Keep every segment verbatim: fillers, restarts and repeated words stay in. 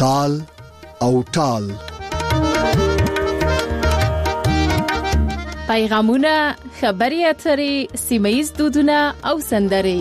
تال او تال. پیغامونه، خبري اترې، سیمه‌یز دودونه او سندرې.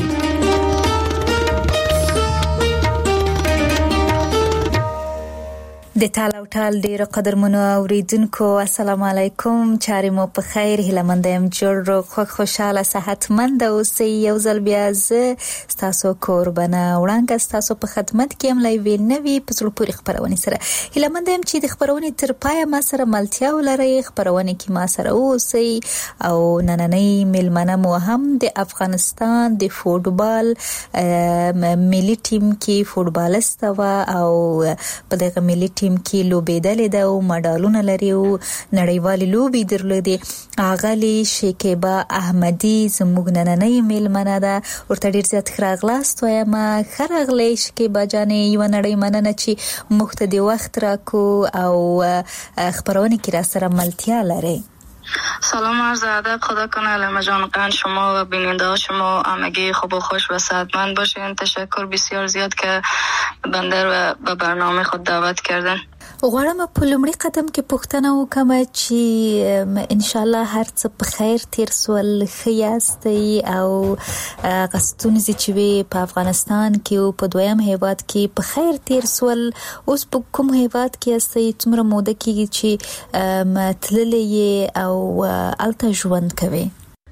د تال او تال ډیرو قدرمنو اوریدونکو السلام علیکم. چارې مو په خیر، هیله مند یم جوړ رو خوشاله صحتمند اوسئ. یو ځل بیا زه تاسو قربانه وړاندې تاسو په خدمت کې یم لایوي نوي په څلور پورې خبرونه سره. هیله مند یم چې د خبرونه تر پای ما سره ملتیا ولرئ، خبرونه کې ما سره اوسئ او نننۍ ملمنه مو هم د افغانستان د فوتبال ملي ټیم کې فوتبالست و او په دغه ملي ټیم کې لوبېدلې ده او مډالونه لري او نړیوالې لوبې درلودې. اغلی شکیبا احمدی زموږ نننۍ میلمنه ده، ورته ډیر زیات راغلاست وایم. خراغلی شکیبا جانې، یو نړۍ مننه چې موږ ته د وخت راکو او خبرونه کې را سره ملتیا لري. سلام عرض ادب، خدا کنه علم جان قن شما و بیننده شما همگی خوب و خوش و صحتمند باشین. تشکر بسیار زیاد که بنده رو به برنامه خود دعوت کردن. غواړم په لومړي قدم کې پوښتنه وکم چې ان شاء الله هر څه په خیر تیر سول، ښه یاستئ او غستونځي چې وي په افغانستان کې او په دویم هیواد کې په خیر تیر سول. اوس په کوم هیواد کې یاستئ؟ څومره موده کېږي چې تللې او الته ژوند کوي؟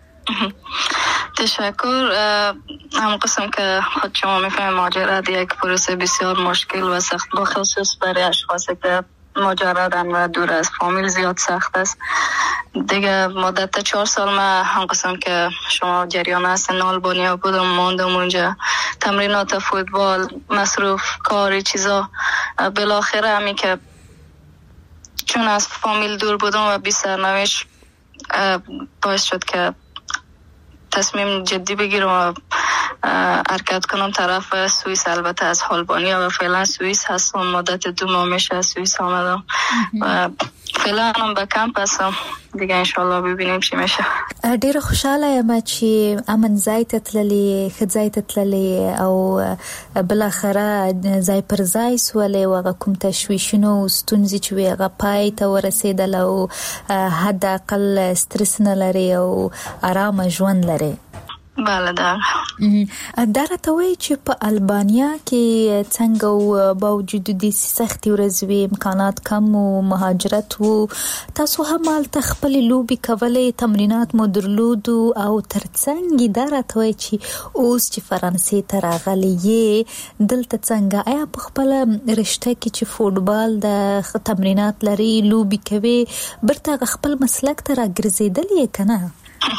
تشکر. هم قسم که خود شما میفهمید ماجرا یک پروسه بسیار مشکل و سخت، با خصوص برای اشخاصی که مجردن و دور از فامیل زیاد سخت است. دیگه مدت چهار سال من هم قسم که شما جریان هستن آلبانیا بودم، ماندم اونجا، تمرینات فوتبال، مصروف کاری چیزا. بالاخره همی که چون از فامیل دور بودم و بی سرنوشت باعث شد که تصمیم جدی بگیرم و حرکت کنم طرف سوئیس. البته از آلبانیا و فعلا سوئیس هستم. مدت دو ماه میشه از سوئیس آمدم و فعلا هم به کمپ هستم. دیگه انشالله ببینیم چی میشه. ډیره خوشاله یم چې امن ځای ته تللې، ښه ځای ته تللې او بالاخره ځای پر ځای سولې او هغه کوم تشویشونه او ستونزې چې وي هغه پای ته ورسېدل او حد اقل سترس نه لري او آرام ژوند لري. بله ده. دا راته وایي چې په البانیا کې څنګه و باوجود د سختې ورځې وي، امکانات کم و، مهاجرت و، تاسو هم هلته خپلې لوبې کولې، تمرینات مو درلودو او ترڅنګ دا راته وایي چې اوس چې فرانسې ته راغلی یې دلته څنګه؟ آیا په خپله رشته کې چې فوتبال د تمرینات لري، لوبې کوي، برته خپل مسلک ته راګرځېدلې که نه؟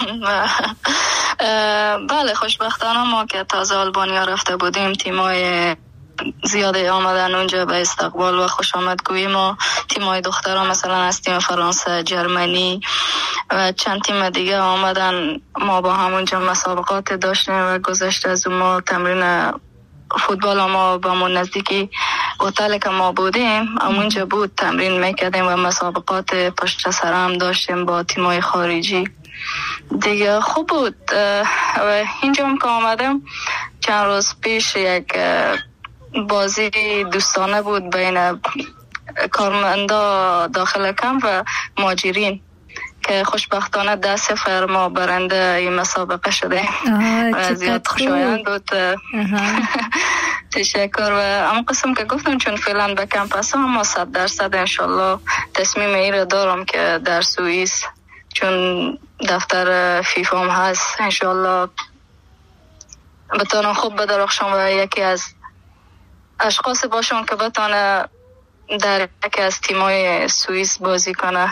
بله، خوشبختانه ما که تازه آلبانیا رفته بودیم تیمای زیاده آمدن اونجا به استقبال و خوش آمدگویی ما. تیمای دخترها مثلا از تیم فرانسه، جرمنی و چند تیم دیگه آمدن. ما با همونجا مسابقات داشتیم و گذشته از ما تمرین فوتبال ما با من نزدیکی هتل که ما بودیم همونجا بود، تمرین میکردیم و مسابقات پشت سر هم داشتیم با تیمای خارجی دیگه. خوب بود. و اینجا هم که آمدم چند روز پیش یک بازی دوستانه بود بین کارمندا داخل کمپ و مهاجرین که خوشبختانه ده صفر ما برنده این مسابقه شده و زیاد خوشایند بود. تشکر. و اما قسم که گفتم چون فعلا به کمپ هستم اما صد درصد انشالله تصمیم ای را دارم که در سوئیس چون دفتر فیفا هم هست انشالله بتانم خوب بدرخشم و یکی از اشخاص باشم که بتانه در یکی از تیمای سوئیس بازی کنه.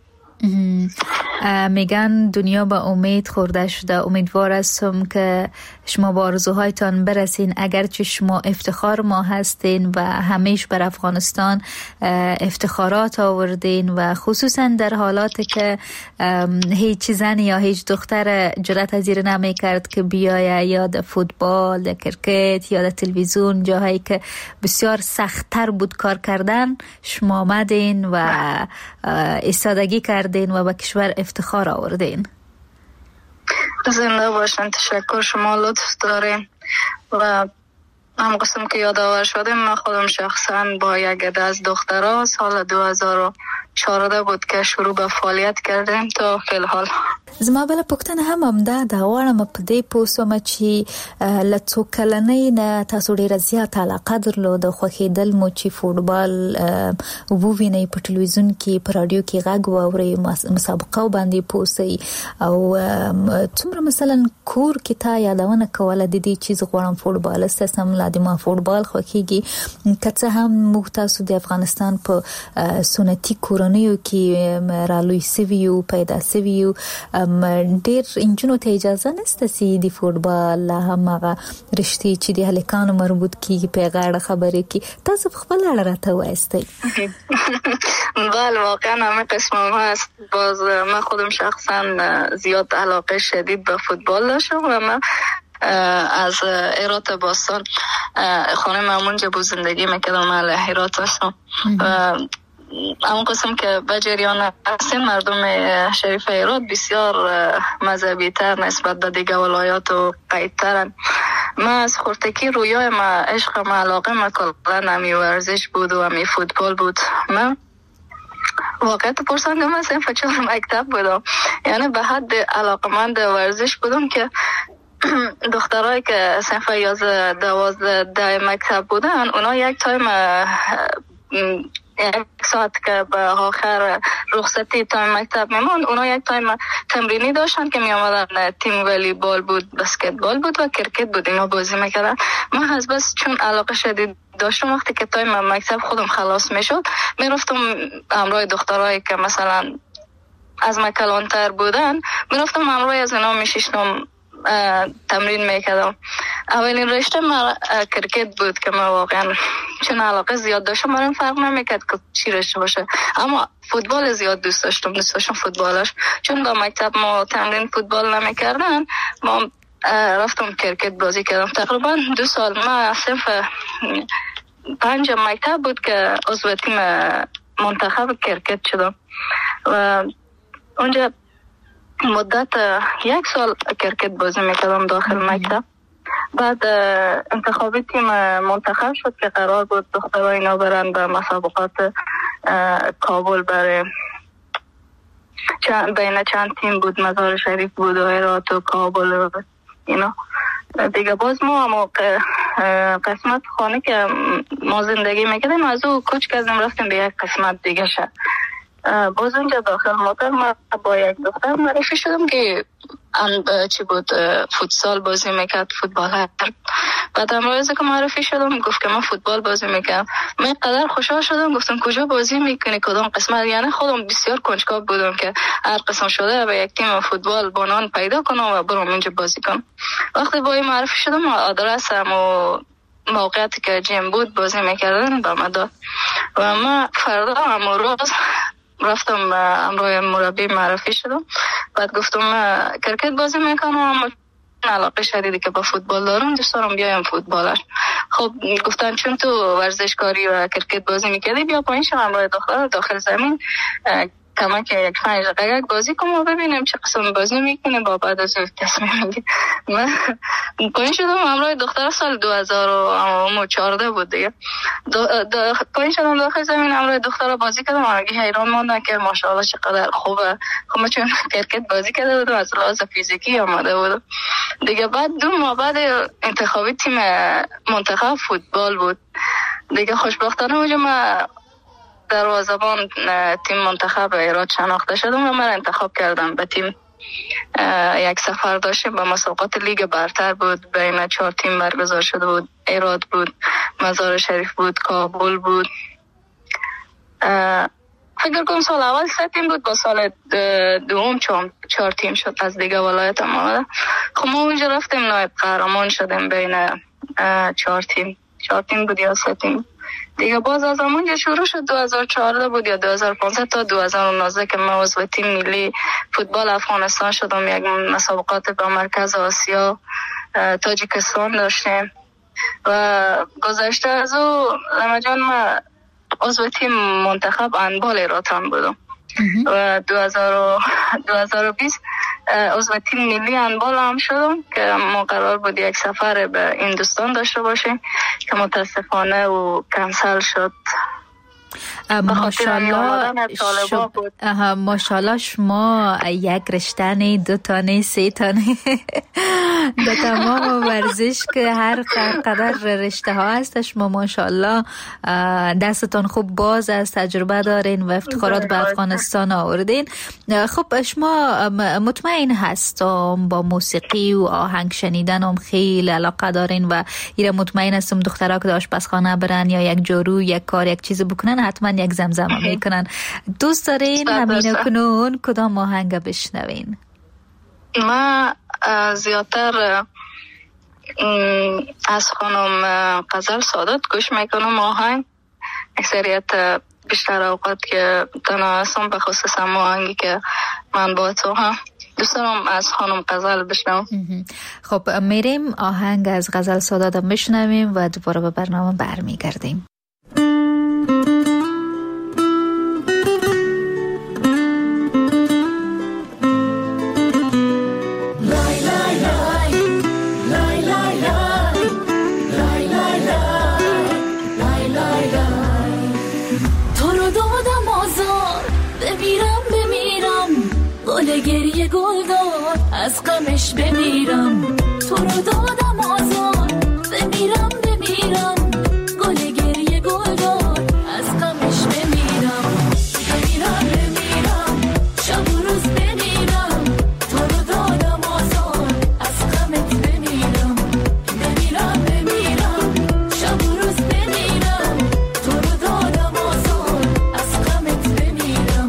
میگن دنیا به امید خورده شده. امیدوار هستم که شما با آرزوهایتان برسین، اگرچه شما افتخار ما هستین و همیشه بر افغانستان افتخارات آوردین و خصوصا در حالاتی که هیچ زن یا هیچ دختر جرأت پذیر نمی کرد که بیایه یا در فوتبال، در کرکت یا در تلویزیون، جاهایی که بسیار سخت‌تر بود کار کردن، شما آمدین و ایستادگی کردین و به کشور افتخار آوردین. زنده باشن. تشکر، شما لطف دارین و هم قسم که یادآور شده، من خودم شخصا با یک عده از دخترها سال دو هزار و چهارده بود که شروع به فعالیت کردیم تا فی الحال. زما بل پوښتنه هم همدا ده غواړم په دې پوه شوم چې له څو کلنۍ نه تاسو ډېره زیاته علاقه درلوده، خوښېدل مو چې فوټبال ووینئ په ټلویزیون کې، په راډیو کې غږ واورئ، مسابقه باندې پوه سئ، او څومره مثلا کور کې تا یادونه کوله د دې چې زه غواړم فوټبالسټ شم، لا د ما فوټبال خوښېږي، که څه هم موږ تاسو د افغانستان په سنتي کورنیو کې رالوی سوي یو، پیدا سوي یو، ډېر انجونو ته اجازه نشته چې د فوټبال هم هغه رشتې چې د هلکانو مربوط کیږي په غاړه خبرې کی. تاسو په خپل اړه راته وایستئ. بله واقعا همه قسم هم هست. باز من خودم شخصا زیاد علاقه شدید به فوتبال داشتم و من از هرات باستان خانه مامون بود زندگی میکردم، من هرات هستم. اون قسم که به جریان هستیم، مردم شریف هرات بسیار مذهبی تر نسبت به دیگه ولایات و قید ترن. من از خورتکی رویای ما، عشق ما، علاقه ما کلن همی ورزش بود و همی فوتبال بود. من واقعیت پرسنده من صنف چهار مکتب بودم، یعنی به حد علاقه من ده ورزش بودم که دخترایی که صنف یازده دوازده ده مکتب بودن، اونا یک تایم یک ساعت که به آخر رخصتی تایم مکتب میمون، اونا یک تایم تمرینی داشتن که می آمدن، تیم والیبال بود، بسکتبال بود و کرکت بود، اینا بازی میکردن. من از بس چون علاقه شدید داشتم، وقتی که تایم مکتب خودم خلاص میشد میرفتم همراه دخترایی که مثلا از من کلانتر بودن، میرفتم همراه از اینا میشیشتم تمرین میکردم. اولین رشته من کرکت بود که من واقعا چون علاقه زیاد داشتم، من فرق نمیکرد که چی رشته باشه، اما فوتبال زیاد دوست داشتم، دوست داشتم فوتبالش. چون با مکتب ما تمرین فوتبال نمیکردن، ما رفتم کرکت بازی کردم. تقریبا دو سال من صنف پنج مکتب بود که عضو تیم منتخب کرکت شدم و اونجا مدت یک سال کرکت بازی میکردم داخل مکتب. بعد انتخابی تیم منتخب شد که قرار بود دخترها اینا برن به مسابقات کابل بره. چند بین چند تیم بود، مزار شریف بود و هرات و کابل و اینا دیگه. باز ما موقع قسمت خانه که ما زندگی میکردیم از او کوچ کردیم رفتیم به یک قسمت دیگه شد. باز اونجا داخل موتر ما با یک دختر معرفی شدم که ان چی بود فوتسال بازی میکرد، فوتبال. بعد امروز که معرفی شدم گفت که من فوتبال بازی میکنم. من قدر خوشحال شدم، گفتم کجا بازی میکنی، کدام قسمت؟ یعنی خودم بسیار کنجکاو بودم که هر قسم شده به یک تیم فوتبال بانان پیدا کنم و برم اونجا بازی کنم. وقتی با این معرفی شدم آدرسم و موقعیتی که جیم بود بازی میکردن به من داد و من فردا امروز رفتم امروی مربی معرفی شدم. بعد گفتم کرکت بازی میکنم، اما علاقه شدیدی که با فوتبال دارم، دوست دارم بیایم فوتبالش. خب گفتن چون تو ورزشکاری و کرکت بازی میکردی بیا پایین شو امروی دختر داخل زمین کمک یک پنج دقیقه بازی کنم و ببینیم چه قسم بازی میکنه، با بعد از تصمیم میگیرم. من پایین شدم همراه دختر سال دو هزار و چهارده بود دیگه. پایین شدم داخل زمین همراه دختر بازی کردم. همگی حیران ماندن که ماشاءالله چقدر خوبه. خب من چون کرکت بازی کرده بودم از لحاظ فیزیکی آماده بودم دیگه. بعد دو ماه بعد انتخابی تیم منتخب فوتبال بود دیگه. خوشبختانه اونجا من دروازه‌بان تیم منتخب هرات شناخته شدم و من انتخاب کردم به تیم. یک سفر داشتیم به مسابقات لیگ برتر بود، بین چهار تیم برگزار شده بود. هرات بود، مزار شریف بود، کابل بود. فکر کنم سال اول سه تیم بود، با سال دوم چهار تیم شد از دیگه ولایت هم آمده. خب ما اونجا رفتیم نایب قهرمان شدیم بین چهار تیم چهار تیم بود یا سه تیم دیگه. باز از همونجا شروع شد. دو هزار و چهارده بود یا دو هزار و پانزده تا دو هزار و نوزده که من عضو تیم ملی فوتبال افغانستان شدم. یک مسابقات به مرکز آسیا تاجیکستان داشتیم و گذشته از او لما جان من عضو تیم منتخب هندبال هرات هم بودم و دو هزار و بیست عضو تیم ملی هندبال هم شدم که ما قرار بود یک سفر به هندوستان داشته باشیم که متاسفانه و کنسل شد. ماشاءالله شب... ماشاءالله شما یک رشته دو تانه سه تانه در تمام ورزش که هر قدر رشته ها هست شما ماشاءالله دستتان خوب باز از تجربه دارین و افتخارات به افغانستان آوردین. خب شما مطمئن هستم با موسیقی و آهنگ شنیدن هم خیلی علاقه دارین و ایره مطمئن هستم دخترها که آشپزخانه برن یا یک جارو یک کار یک چیز بکنن حتما یک زمزمه میکنن. دوست دارین همین کنون کدام آهنگ بشنوین؟ ما زیادتر از خانم غزل سادات گوش میکنم آهنگ. اکثریت بیشتر اوقات که تنها هستم به خصوص هم آهنگی که من با تو هم دوست دارم از خانم غزل بشنوم. خب میریم آهنگ از غزل سادات بشنویم و دوباره به برنامه برمیگردیم. گریه گل داد از غمش بمیرم، تو رو دادم آزار بمیرم بمیرم، گل گریه گل داد از غمش بمیرم بمیرم بمیرم، شب و روز بمیرم، تو رو دادم آزار از غمت بمیرم بمیرم بمیرم، شب و روز بمیرم، تو رو دادم آزار از غمت بمیرم.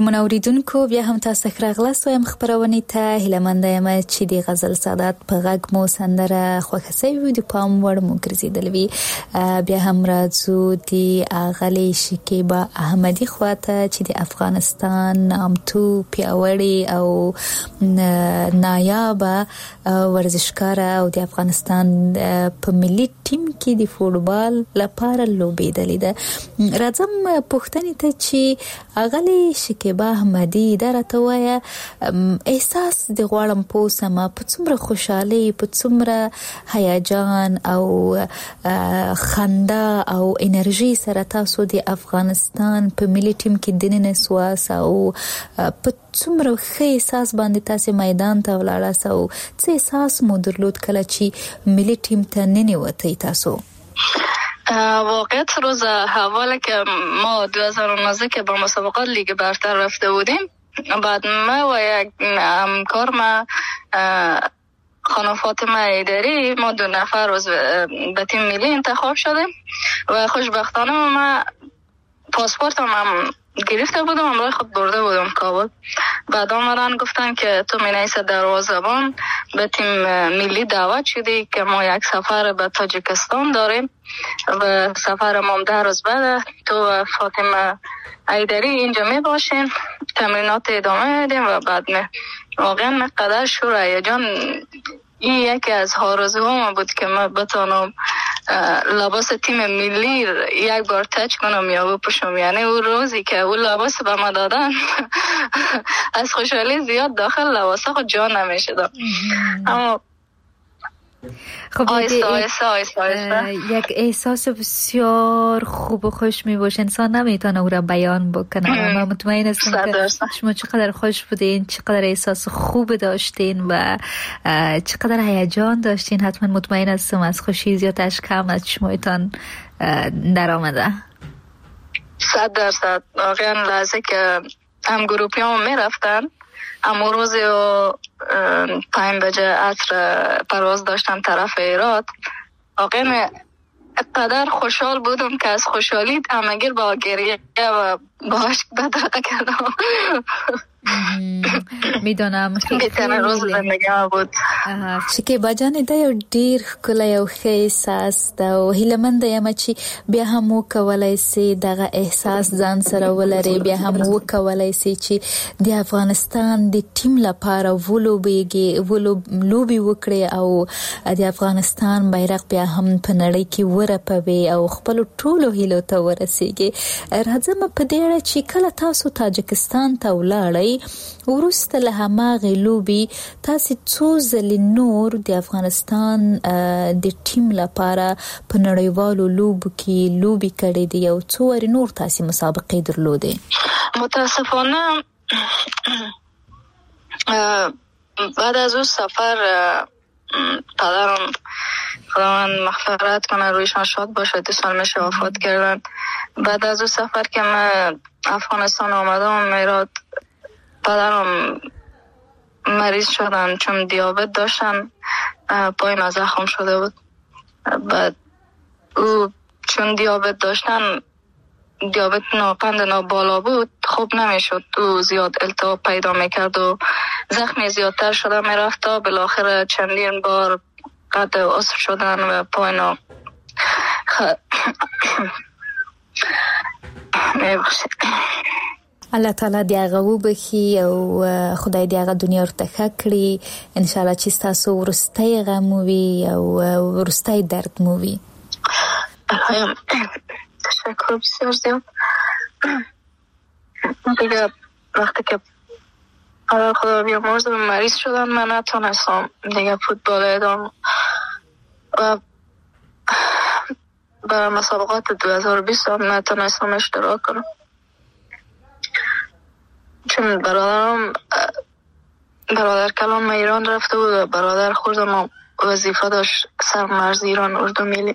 قدرمن اوریدونکو بیا هم تاسو راغلاست وایم خبرونه ته هیلمنده یم چې دی غزل سادات په غږ مو سندره خوښه سوي د پام وړ مو ګرځیدلوي. بیا هم راځو دی اغلی شکیبا احمدی خواته چې د افغانستان نامتو پیاوړی او نایاب ورزشکار او د افغانستان په ملي ټیم کې د فوټبال لپاره لوبېدلې ده. راځم پوښتنې ته چې اغلی شکیبا احمدی درته وایا احساس د غواړم پوسما په څومره خوشحالي په څومره هیجان او خندا او انرژي سره تاسو د افغانستان په ملي ټیم کې دننه سواس او په څومره ښه احساس باندې تاسو میدان ته ولاړاست او څه احساس مو درلود کله چې ملي ټیم ته ننوتئ تاسو؟ واقعیت روز اولی که ما دو هزار و نوزده که با مسابقات لیگ برتر رفته بودیم، بعد ما و یک همکار ما خانم فاطمه ایدری ما دو نفر روز به تیم ملی انتخاب شدیم و خوشبختانه ما پاسپورت هم گرفته بودم، همراه خود برده بودم کابل. بعد آمدن گفتن که تو مینیس دروازه‌بان به تیم ملی دعوت شدی که ما یک سفر به تاجیکستان داریم و سفر ما ده روز بعد تو و فاطمه ایدری اینجا می باشین، تمرینات ادامه میدیم و بعد می واقعا مقدر شور هیجان. این یکی از آرزوهام بود که من بتونم لباس تیم ملی یک بار تچ کنم یا بپوشم. یعنی اون روزی که اون لباس به ما دادن از خوشحالی زیاد داخل لباس خود جان نمیشدم. اما خب آیسته آیسته آیسته آیسته یک احساس بسیار خوب و خوش می باشه، انسان نمیتونه او را بیان بکنه. من مطمئن هستم که شما چقدر خوش بودین، چقدر احساس خوب داشتین و چقدر هیجان داشتین. حتما مطمئن هستم از خوشی زیادش کم از شمایتان در آمده. صد درصد. واقعا لحظه که هم گروپی هم می رفتن، اما روزی و پنج بجه عصر پرواز داشتم طرف ایراد، واقعا قدر خوشحال بودم که از خوشحالی همگیر با گریه و با عشق بدرقه کردم. میدونم بیتنه روز زندگی بود. شکیبا جان دا یو ډیر ښکلی او ښه احساس ده او هیلهمنده یم چې بیا هم وکولای سي دغه احساس ځان سره ولري، بیا هم وکولای سي چې د افغانستان د ټیم لپاره ولوبېږي لوبې وکړي او د افغانستان بیرغ بیا هم په نړۍ کې ورپوي او خپلو ټولو هیلو ته ورسیږي. راځم په دې اړه چې کله تاسو تاجکستان ته ولاړئ وروسته له هماغې لوبې تاسې څو ځلې نور د افغانستان د ټیم لپاره په نړیوالو لوبو کې لوبې کړې دي او څو وارې نور تاسې مسابقې درلودې؟ متاسفانه بعد از اون سفر پدرم خداوند مغفرت کنه رویشان شاد باشه دو سال میشه وفات کردن. بعد از اون سفر که من افغانستان آمدم میراد پدرم مریض شدن چون دیابت داشتن، پای زخم شده بود. بعد او چون دیابت داشتن دیابت ناقند نا بالا بود خوب نمیشد، او زیاد التهاب پیدا میکرد و زخمی زیادتر شده میرفت تا بالاخره چندین بار قطع عضو شدن و پای نا خ... میبخشید. الله تعالی دی هغه وبخي او خدای دی هغه دنیا ورته ښه کړي. ان شاء الله چې تاسو ورسته غم وي او ورسته درد مو وي. تشکر بسیار زیاد. دیگه وقتی که خدا بیامرز مریض شدن من نتونستم دیگه فوتبال ادامه و به مسابقات دو هزار و بیست هم نتونستم اشتراک کنم چون برادرم برادر کلام ایران رفته بود و برادر خوردم وظیفه داشت سرمرز ایران اردو ملی.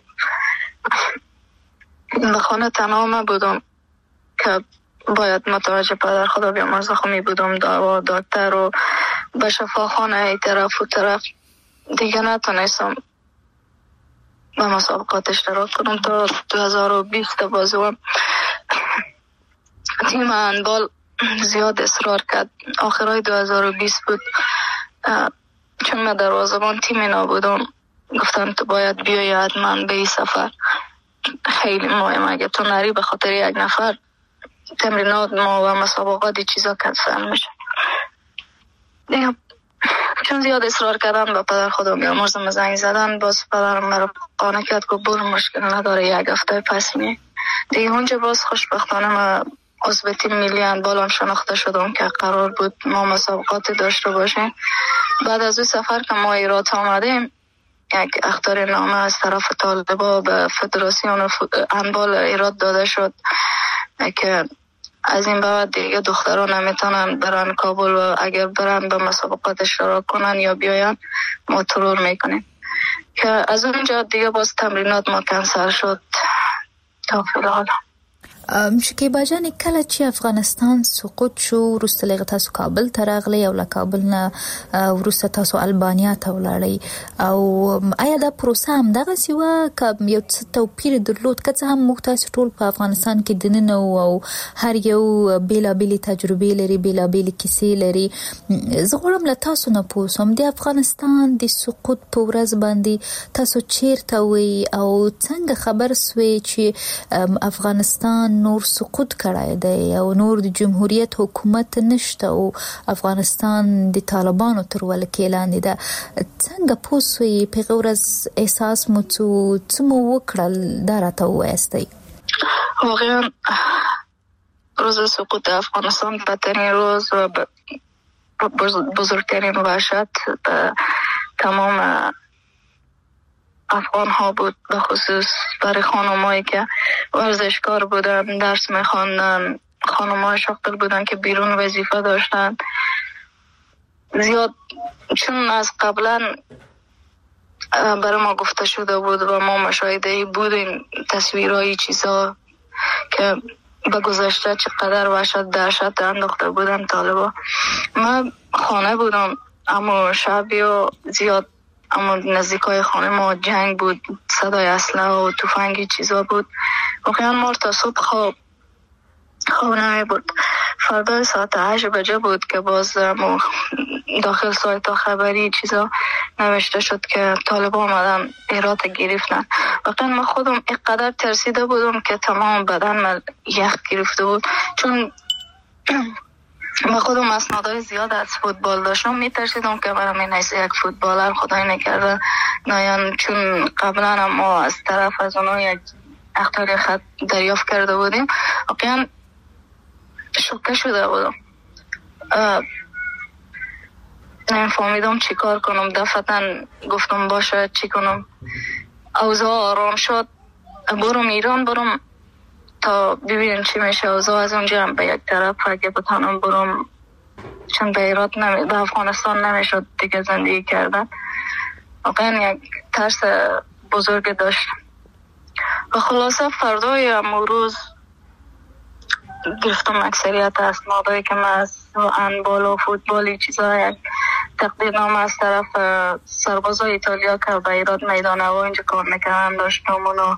به خانه تنها ما بودم که باید متوجه پدر خدا بیامرز خمی بودم دوا دکتر و به شفاخانه ای طرف و طرف دیگه نتونستم به مسابقات اشتراک کنم. تا دو هزار و بیست بازوام تیم هندبال زیاد اصرار کرد. آخرای دو هزار و بیست بود، چون من دروازه‌بان تیم اینا بودم، گفتن تو باید بیایی حتما به این سفر، خیلی مهم، اگه تو نری به خاطر یک نفر تمرینات ما و مسابقات چیزا کنسل میشه. چون زیاد اصرار کردن با پدر خودم بیامرزم زنگ زدن، باز پدرم مرا قانع کرد که برو مشکل نداره یک هفته پس می دیگه اونجا. باز خوشبختانه ما عضو تیم ملی هندبال شناخته شدم که قرار بود ما مسابقات داشته باشیم. بعد از اون سفر که ما ایراد آمدیم، یک اخطار نامه از طرف طالبا به فدراسیون هندبال ایراد داده شد که از این بعد دیگه دختران نمیتونن برن کابل و اگر برن به مسابقات اشتراک کنن یا بیاین ما ترور میکنیم، که از اونجا دیگه باز تمرینات ما کنسل شد تا فیلحال. شکیبا جان، کله چې افغانستان سقوط شو وروسته لږ تاسو کابل ته راغلی او له کابل نه وروسته تاسو البانیا ته ولاړئ، او آیا دا پروسه همدغسې وه که یو څه توپیر درلود؟ که څه هم موږ تاسو ټول په افغانستان کې دننه وو او هر یو بېلابېلې تجربې لري، بېلابېلې کیسې لري، زه غواړم له تاسو نه پوه شم د افغانستان د سقوط په ورځ باندې تاسو چیرته وئ او څنګه خبر سوئ چې افغانستان نور سقوط کړای دی او نور د جمهوریت حکومت نشته او افغانستان د طالبانو تر ولکې لاندې ده؟ څنګه پوه سوئ په هغه ورځ احساس مو څه مو وکړل؟ دا راته ووایاستئ. واقعا روز سقوط افغانستان بدترین روز و بزرگترین وحشت به تمام افغان ها بود، به خصوص برای خانمایی که ورزشکار بودن، درس میخواندن، خانمای شاغل بودن که بیرون وظیفه داشتن. زیاد چون از قبلا برای ما گفته شده بود و ما مشاهده بودیم تصویرهای چیزا که به گذشته چقدر وحشت دهشت انداخته بودن طالبا. ما خانه بودم اما شبی و زیاد، اما نزدیکای خانه ما جنگ بود، صدای اسلحه و تفنگی چیزا بود. واقعا ما تا صبح خواب خواب نمی بود. فردا ساعت هشت بجه بود که باز داخل سایت خبری چیزا نوشته شد که طالب آمدن هرات گرفتن. واقعا من خودم اینقدر ترسیده بودم که تمام بدن من یخ گرفته بود، چون من خودم اسنادهای زیاد از فوتبال داشتم، میترسیدم که برام این حیث یک فوتبالر خدای نکرده نایان، چون قبلا ما از طرف از اونها یک اخطار خط دریافت کرده بودیم. واقعا شوکه شده بودم، نمیفهمیدم چی کار کنم. دفعتا گفتم باشه چی کنم. اوضاع آرام شد، برم ایران، برم تا ببینیم چی میشه. اوضاع از اونجا هم به یک طرف اگه بتانم برم، چون به ایراد نمی... به افغانستان نمیشد دیگه زندگی کردن. واقعا یک ترس بزرگ داشتم. و خلاصه فردای امروز گرفتم اکثریت اسنادایی که من از هندبال و فوتبالی چیزا، یک تقدیرنامه از طرف سربازای ایتالیا که به ایراد میدان هوا اینجا کار میکنن داشتم. اونو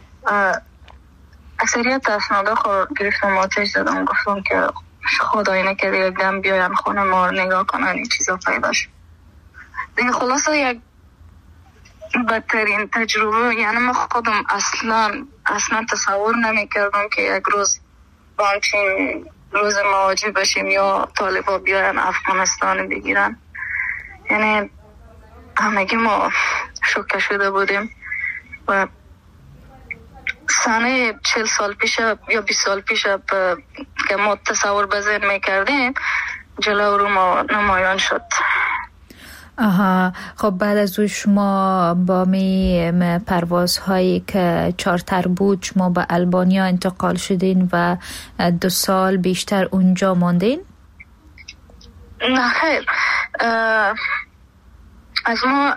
اکثریت اسنادا خود گرفتم، آتش زدم، گفتم که خدای نکرده یک دم بیاین خونه ما رو نگاه کنن این چیزا پیدا شد دیگه. خلاصه یک بدترین تجربه، یعنی من خودم اصلا اصلا تصور نمی کردم که یک روز با همچین روز مواجه بشیم یا طالبا بیاین افغانستان بگیرن. یعنی همگی ما شوکه شده بودیم و سنه چهل سال پیش یا بیست سال پیش که ما تصور به ذهن میکردیم جلو رو ما نمایان شد. آها، خب بعد از او شما با می پروازهایی که چارتر بود شما به البانیا انتقال شدین و دو سال بیشتر اونجا ماندین؟ نه خیر، از ما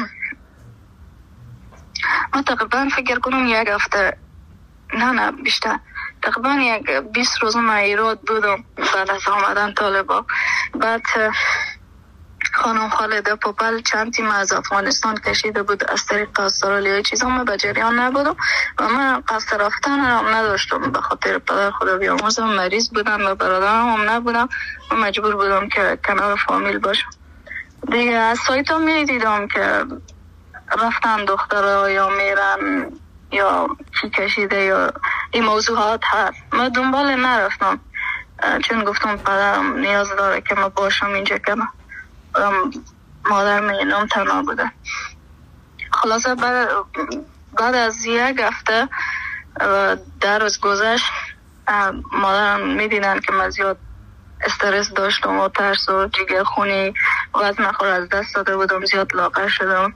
ما تقریبا فکر کنم یک هفته، نه نه بیشتر، تقریبا یک بیست روز ما ایراد بودم بعد از آمدن طالبا. بعد خانم خالده پوپل چند تیم از افغانستان کشیده بود از طریق استرالیا چیزا. من به جریان نبودم و من قصد رفتن هم نداشتم به خاطر پدر خدا بیامرزم مریض بودن و برادرم هم نبودم و مجبور بودم که کنار فامیل باشم دیگه. از سایت ها می دیدم که رفتن دخترها یا میرن یا چی کشیده یا این موضوعات هست. من دنبال نرفتم چون گفتم پدرم نیاز داره که ما باشم اینجا کنم. مادر میینم تنها بوده. خلاصه بعد, بعد از یک هفته در روز گذشت مادرم میدینن که من زیاد استرس داشتم و ترس و جگر خونی وزن خور از دست داده بودم، زیاد لاغر شدم.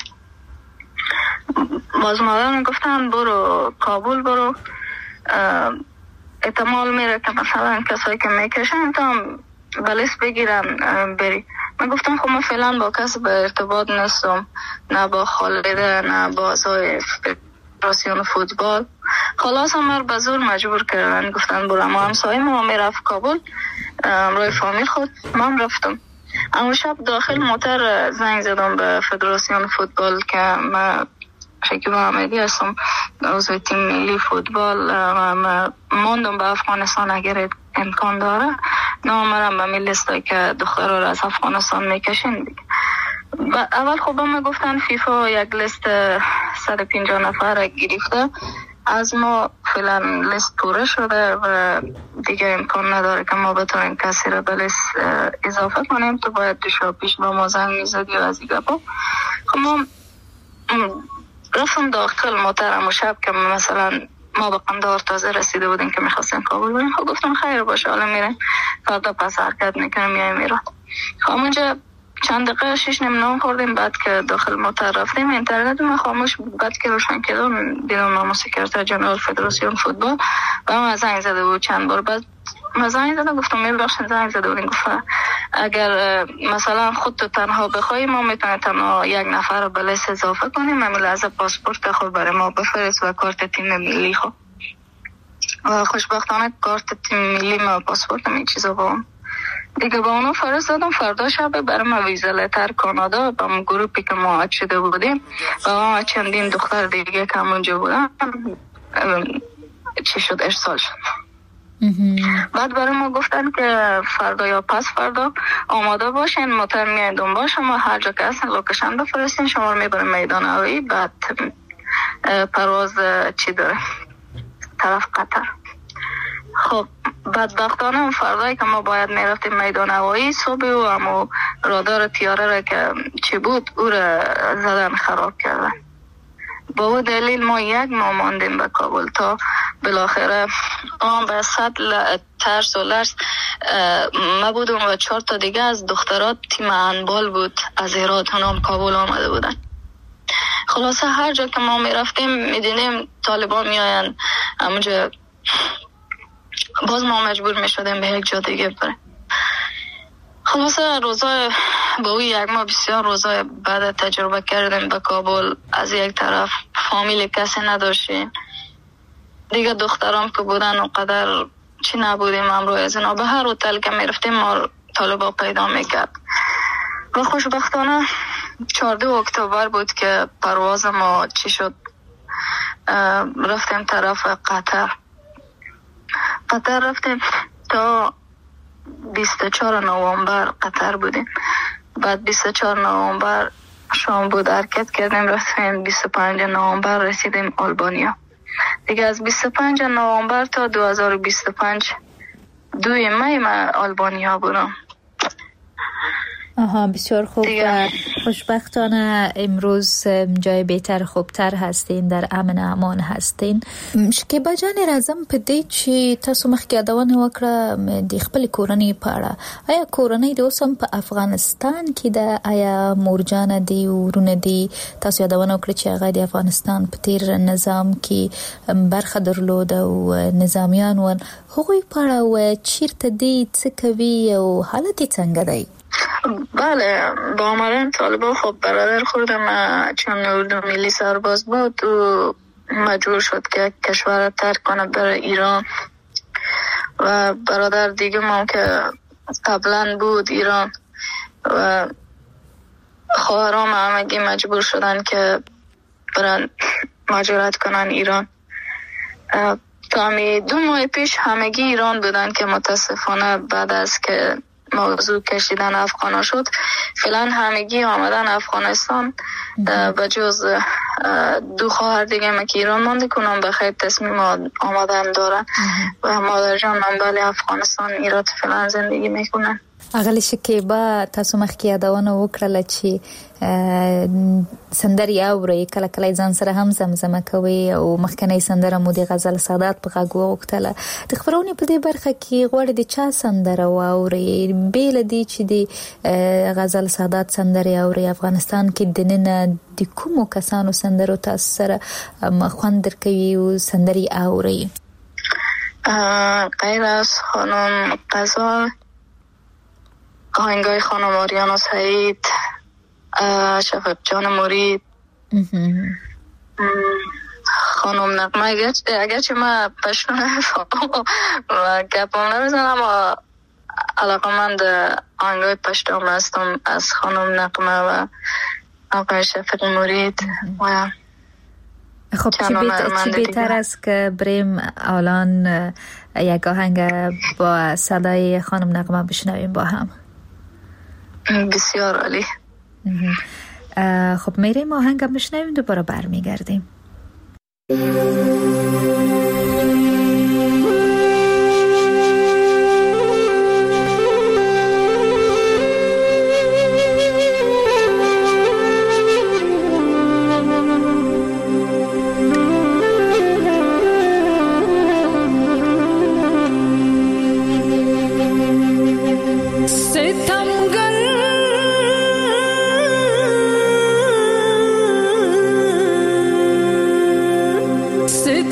باز مادرم گفتن برو کابل برو، احتمال میره که مثلا کسایی که میکشن تا بلیس بگیرن بری. من گفتم خب من فعلا با کسی به ارتباط نیستم، نه با خالده نه با اعضای فدراسیون فوتبال. خلاص همه رو به زور مجبور کردن، گفتن برو. ما همسایه ما میرفت کابل روی فامیل خود، من رفتم. اما شب داخل موتر زنگ زدم به فدراسیون فوتبال که من شکیب احمدی هستم، عضو تیم ملی فوتبال و ماندم به افغانستان اگر امکان داره نامرم به ملی لیستی که دخترها را از افغانستان میکشین. اول خوب هم گفتن فیفا یک لیست صد و پنجاه نفر گرفته، از ما فعلا لیست پوره شده و دیگه امکان نداره که ما بتونیم کسی را به لیست اضافه کنیم. تو باید دو شب پیش با ما زنگ میزدی و از دیگه با خب ما رفتم داخل موترم و شب که مثلا ما به قندهار تازه رسیده بودیم که میخواستیم کابل بریم. خب گفتم خیر باشه حالا میریم، فردا پس حرکت میکنیم میایم ایران. خب اونجا چند دقیقه شیش نیم نام خوردیم. بعد که داخل موتر رفتیم اینترنت ما خاموش. بعد که روشن کردم دیدم ما سکرتر جنرال فدراسیون فوتبال و ما زنگ زده بود چند بار. بعد ما زنگ زده گفتم میبخشید زنگ زده بودیم، گفت اگر مثلا خود تو تنها بخوای ما میتونیم تنها یک نفر رو به لیست اضافه کنیم، همین لحظه پاسپورت خود برای ما بفرست و کارت تیم ملی خود. و خوشبختانه کارت تیم ملی ما پاسپورت این چیزا با هم دیگه با اونو فرستادم. فردا شب برای ما ویزا لتر کانادا با اون گروپی که ما عد شده بودیم و ما چندین دختر دیگه که همونجا بودن چی شد ارسال شد. بعد برای ما گفتن که فردا یا پس فردا آماده باشین، موتر میاین دنبال شما، هر جا که هستن لوکیشن بفرستین، شما رو میبریم میدان هوایی. بعد پرواز چی داره طرف قطر. خب بدبختانه اون فردایی که ما باید میرفتیم میدان هوایی صبح و همو رادار تیاره را که چی بود او را زدن خراب کردن. با او دلیل ما یک ماه ماندیم به کابل تا بالاخره آن به صد ترس و لرز ما بودم و چهار تا دیگه از دخترات تیم هندبال بود از هرات هم کابل آمده بودن. خلاصه هر جا که ما می رفتیم می دیدیم طالبان می آین همونجا، باز ما مجبور می شدیم به یک جا دیگه بریم. خلاصه روزای با او یک ما بسیار روزای بعد تجربه کردیم به کابل. از یک طرف فامیل کسی نداشتیم دیگه، دخترام که بودن اونقدر چی نبودیم امروی از اینا. به هر هتل که می رفتیم ما طالبا پیدا می کرد. و خوشبختانه چهاردهم اکتبر بود که پرواز ما چی شد، رفتیم طرف قطر. قطر رفتیم تا بیست و چهارم نوامبر قطر بودیم. بعد بیست و چهارم نوامبر شام بود حرکت کردیم رفتیم. بیست و پنجم نوامبر رسیدیم آلبانیا. دیگه از بیست و پنجم نوامبر تا دو هزار و بیست و پنج دوی می من آلبانیا بودم. آها بسیار خوب. و خوشبختانه امروز جای بهتر خوبتر هستین، در امن امان هستین. شکیبا جان رازم په دې چې تاسو مخکې یادونه وکړه د خپل کورنۍ په اړه، آیا کورنۍ د اوس هم په افغانستان کې ده؟ آیا مورجانه دی ورونه دی؟ تاسو یادونه وکړه چې هغه د افغانستان په تیر نظام کې برخه درلوده او نظامیان ول، هغوی په اړه و چیرته دی، څه کوي او حالت یې څنګه دی؟ بله با آمدن طالبان خب برادر خودم چون اردو ملی سرباز بود و مجبور شد که کشور ترک کنه بر ایران و برادر دیگه ما که قبلا بود ایران و خواهرام همگی مجبور شدن که برن مهاجرت کنن ایران. تا همی دو ماه پیش همگی ایران بودن که متاسفانه بعد از که موضوع کشیدن افغانا شد فعلا همگی آمدن افغانستان. به جز دو خواهر دیگه ما که ایران مانده کنم به خیر تصمیم آمدن دارن و مادر جان منبل افغانستان ایران فعلا زندگی میکنن. اغلی شکیبا تاسو مخکې یادونه وکړله چې سندرې اورئ کله کله ځان سره هم زمزمه کوئ او مخکنۍ سندره مو د غزل سادات په غږ وغوښتله. د خپرونې په دې برخه کې غواړئ د چا سندره واورئ بې له دې چې د غزل سادات سندرې اورئ افغانستان کې دننه د کومو کسانو سندرو تاسو سره خوند درکوي او سندرې اورئ؟ غیر از خانم غزال، آهنگای خانم آریانا سعید، شفق جان مرید، خانم نغمه، اگرچه من پشتو نمیفهمم و گپم نمیزنم اما علاقمند آهنگای پشتو هستم از خانم نغمه و آقای شفق مرید و خب چی بهتر است که بریم الان یک آهنگ با صدای خانم نغمه بشنویم با هم؟ بسیار عالی. خب میریم آهنگم بشنویم دوباره برمیگردیم. C'est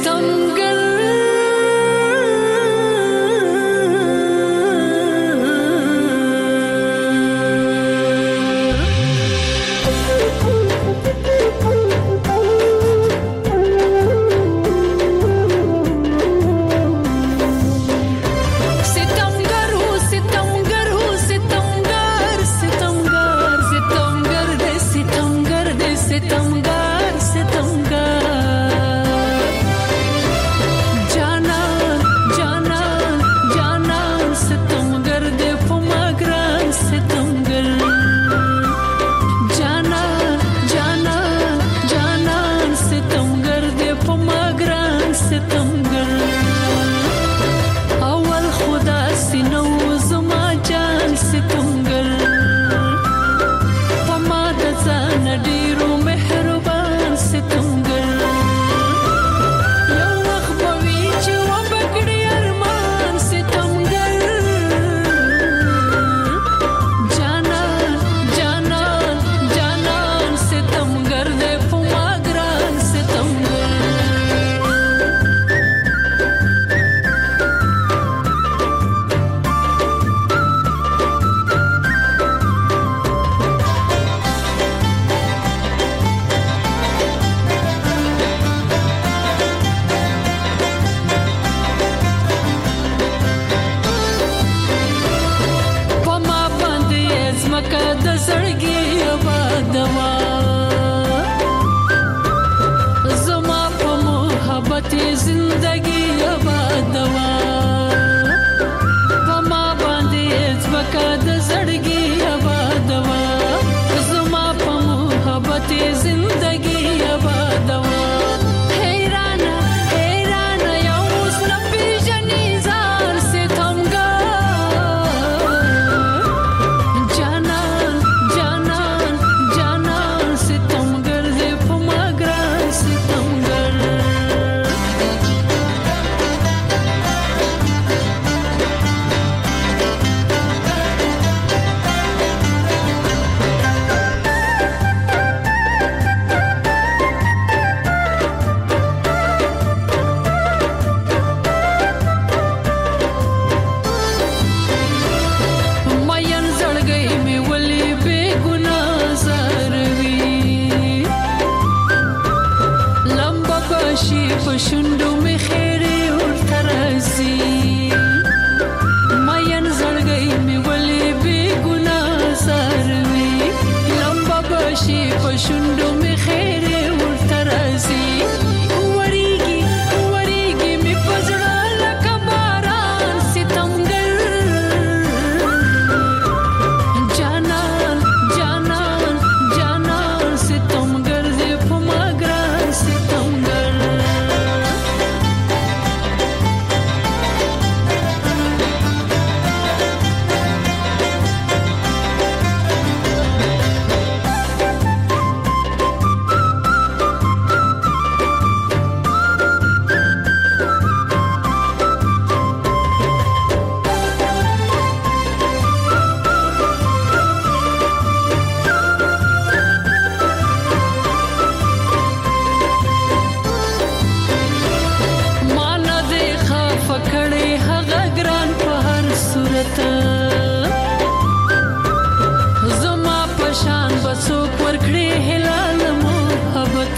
بسو پرکړې هلال محبت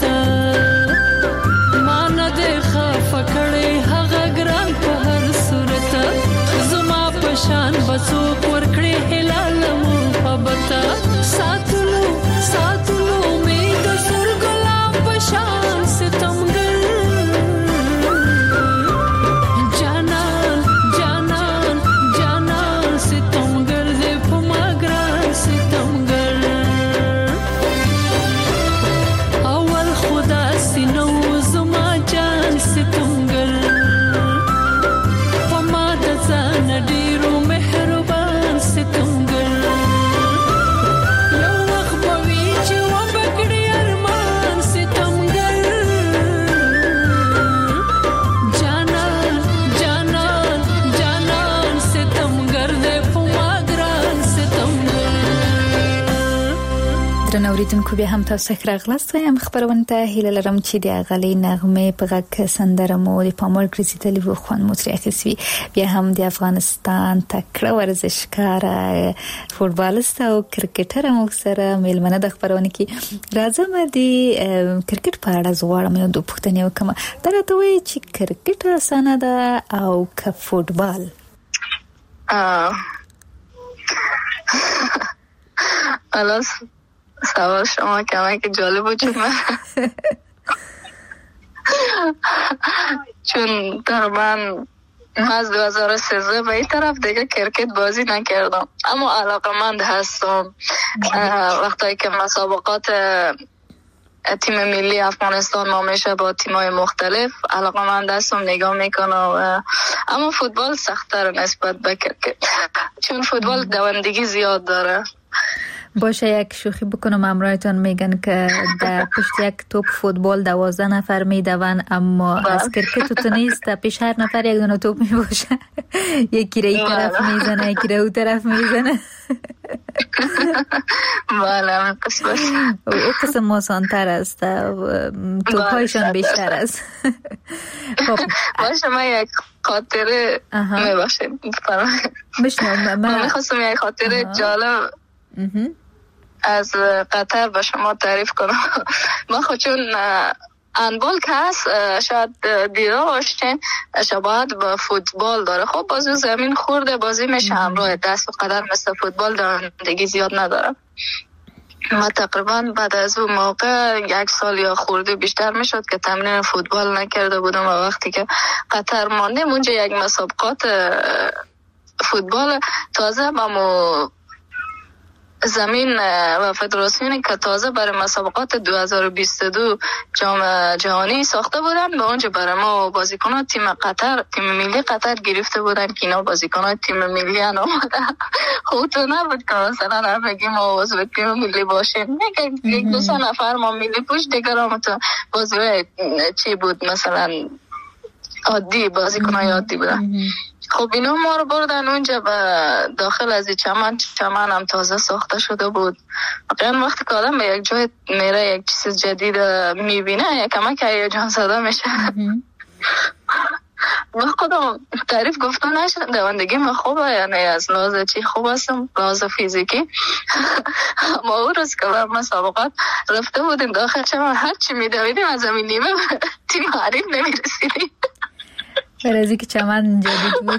ما نه ده خفکړې هغه ګران په هر صورت زما پشان بسو پرکړې هلال محبت ساتلو ساتلو می د سر ګلاب پشان ستمګر جانان جانان جانان ستمګر دې په ماګران ستمګر اول خدا سينو زما جان ستمګر په ما د ځان ډیرو مهربان ستمګر یو وخت به وي چې وبکړي ارمان ستمګر جانان جانان جانان ستمګر دې په ما ګران ستمګر. درنو اوریدونکو بیا هم تاسو ښه راغلاست. وایم خبرونه ته هیله لرم چې د غلې نغمه په غږ سندره مو د پاموړ کریزي تلوي خوان متري اخیسوي. بیا هم د افغانستان تکړه ورزشکار فوټبالست او کرکټر مو سره میلمنه د خبرونه کې راځم. د کرکټ په اړه زغواړم یو د پښتنې وکم. درته وایي چې کرکټ اسانه ده او که فوټبال؟ خلاص سوال شما کمه که جالب بود چون من چون تقریبا از دو هزار و سیزده به این طرف دیگه کرکت بازی نکردم، اما علاقمند هستم. وقتی که مسابقات تیم ملی افغانستان ما میشه با تیم‌های مختلف علاقمند هستم، نگاه میکنم. اما فوتبال سخت‌تر نسبت به کرکت چون فوتبال دوندگی زیاد داره. باشه یک شوخی بکنم، امرایتان میگن که در پشت یک توپ فوتبال دوازده نفر میدون، اما از کرکت تو نیست، پیش هر نفر یک دونه توپ میباشه، یکی را این طرف میزنه یکی را اون طرف میزنه. بله قسم او قسم آسان‌تر است، توپ هایشان بیشتر است. باشه من یک خاطره میباشیم بشنو من میخواستم یک خاطره جالب از قطر به شما تعریف کنم. من خود چون هندبال که هست شاید دیده باشین شباهت به فوتبال داره، خب بازی زمین خورده بازی میشه همراه دست و قدم، مثل فوتبال دوندگی زیاد نداره. ما تقریبا بعد از اون موقع یک سال یا خورده بیشتر میشد که تمرین فوتبال نکرده بودم و وقتی که قطر ماندیم اونجا یک مسابقات فوتبال تازه با زمین و فدراسیونی که تازه برای مسابقات دو هزار و بیست و دو جام جهانی ساخته بودن، به اونجا برای ما بازیکنان تیم قطر تیم ملی قطر گرفته بودن که اینا بازیکنان تیم ملی ان آمده. خود تو نبود که مثلا بگیم ما عضو تیم ملی باشیم، یک دو سه نفر ما ملی پوش دیگر هم تو بازی چی بود مثلا عادی بازیکنان عادی بودن. خب اینا ما رو بردن اونجا و داخل از چمن چمن هم تازه ساخته شده بود. واقعا وقتی که آدم به یک جای میره یک چیز جدید میبینه یک کمک هیجان زده میشه. من خودم تعریف گفتم نشد، دوندگی من خوبه، یعنی از لحاظ چی خوب هستم، لحاظ فیزیکی. ما اون روز که به مسابقات رفته بودیم داخل چمن هر چی میدویدیم از زمین نیمه تیم حریف نمیرسیدیم. برازی که چمن جدید بود.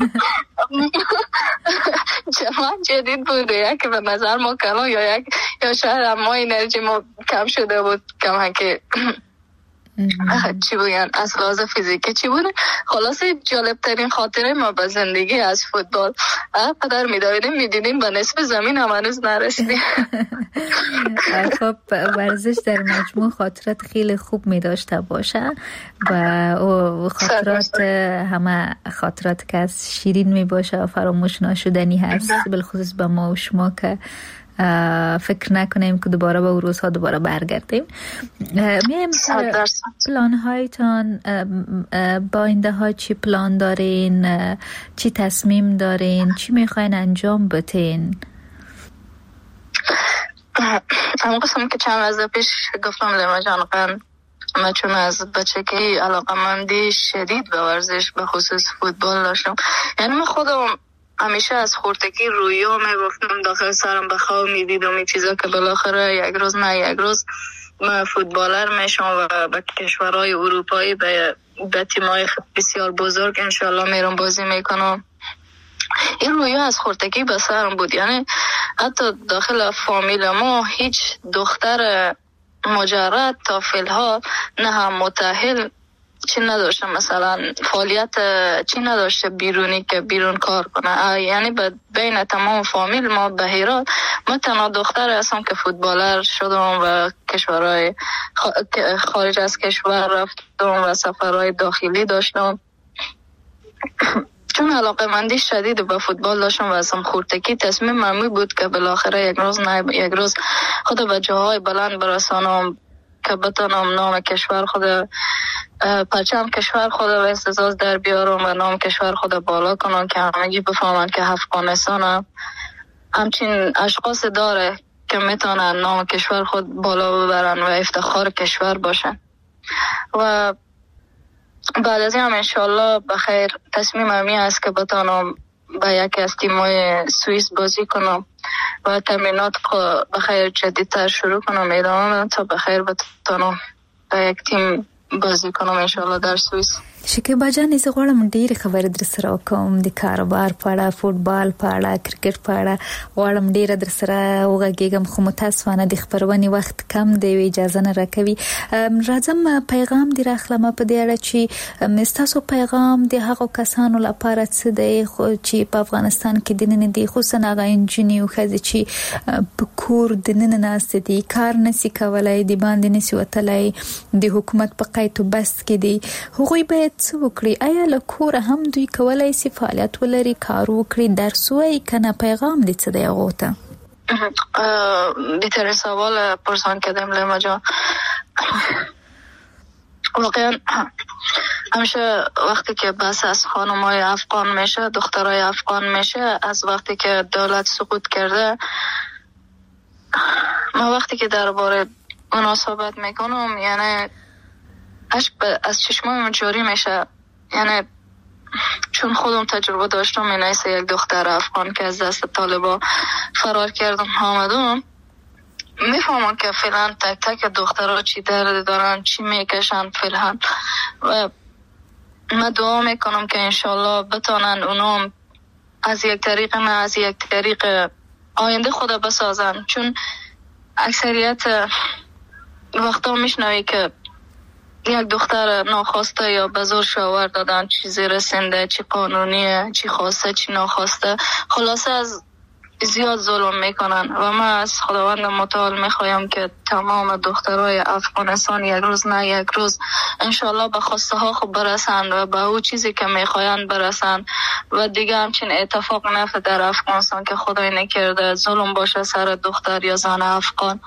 چمن جدید بود، یک به نظر ما کلان یا یک یا شاید ما انرژی ما کم شده بود، کم که چی بگن از لحاظ فیزیکی چی بود. خلاصه جالب ترین خاطره ما به زندگی از فوتبال قدر میدویدیم میدیدیم به نصف زمین هم هنوز نرسیدیم. خب ورزش در مجموع خاطرات خیلی خوب میداشته باشه و او خاطرات همه خاطرات که از شیرین میباشه و فراموش ناشدنی هست، بالخصوص به ما و شما که فکر نکنیم که دوباره به اون روزها دوباره برگردیم. میایم پلان هایتان با آینده ها چی پلان دارین، چی تصمیم دارین، چی میخواین انجام بتین؟ اما قسم که چند از پیش گفتم لیما جان قن من چون از بچگی علاقمندی شدید به ورزش به خصوص فوتبال داشتم، یعنی من خودم همیشه از خورتگی رویا میگفتم داخل سرم به خواب میدیدم این چیزا که بالاخره یک روز نه یک روز من فوتبالر میشم و به کشورهای اروپایی به به تیم‌های بسیار بزرگ انشالله میرم بازی میکنم. این رویا از خورتگی به سرم بود. یعنی حتی داخل فامیل ما هیچ دختر مجرد تا فی‌الحال نه هم متأهل چی نداشته، مثلا فعالیت چی نداشته بیرونی که بیرون کار کنه. یعنی بین تمام فامیل ما به هرات من تنها دختر هستم که فوتبالر شدم و کشورهای خارج از کشور رفتم و سفرهای داخلی داشتم. چون علاقه مندی شدید به فوتبال داشتم و ازم خورتگی تصمیم من بود که بالاخره یک روز نه یک روز خود به جاهای بلند برسانم که بتونم نام کشور خود پرچم کشور خود به اعتزاز در بیارم و نام کشور خود بالا کنم که همگی بفهمن که افغانستان همچین اشخاص داره که میتونن نام کشور خود بالا ببرن و افتخار کشور باشن. و بعد از این هم انشالله بخیر تصمیم همی است که بتونم با یکی از تیم‌های سوئیس بازی کنم و تمرینات بخیر جدیدتر شروع کنم ادامه بدم تا بخیر بتونم با یک تیم بازی کنم انشالله در سوئیس. شکیبا جان زه غواړم ډېرې خبرې در سره وکړم د کاروبار په اړه، فوټبال په اړه، کرکټ په اړه غواړم ډېره در سره وغږېږم خو متاسفانه د خپرونې وخت کم دی و اجازه نه راکوي. راځم پیغام دې راخلم په دې اړه چې ستاسو پیغام د هغو کسانو لپاره څه دی چې په افغانستان کې دننه دي، خصوصا هغه انجونې او ښځې چې په کور دننه ناستې دي، کار نشي کولی، د باندې نشي وتلی، د حکومت په قید و بست کې دي، هغوی باید څه وکړي؟ آیا له کوره هم دوی کولی شي فعالیت ولري، کار وکړي، درس ووایي که نه؟ پیغام دې څه دی هغو ته؟ بهترین سوال پرسان کردم لیما جان. واقعا همیشه وقتی که بحث از خانم‌های افغان میشه، دخترای افغان میشه، از وقتی که دولت سقوط کرده، من وقتی که درباره اونا صحبت میکنم یعنی اشک از چشمایم جاری میشه. یعنی چون خودم تجربه داشتم این ایست یک دختر افغان که از دست طالبا فرار کردم آمدم، میفهمم که فعلا تک تک دخترها چی درد دارن، چی میکشن فعلا. و من دعا میکنم که انشالله بتونن اونم از یک طریق نه از یک طریق آینده خود بسازن. چون اکثریت وقتا میشنوی که یک دختر ناخواسته یا به زور شوهر دادن، چی زیر سنده، چی قانونیه، چی خواسته، چی ناخواسته، خلاصه از زیاد ظلم میکنن. و من از خداوند متعال میخوایم که تمام دخترای افغانستان یک روز نه یک روز انشالله به خواسته ها خوب برسند و به او چیزی که میخواین برسند و دیگه همچین اتفاق نفته در افغانستان که خدای نکرده ظلم باشه سر دختر یا زن افغان.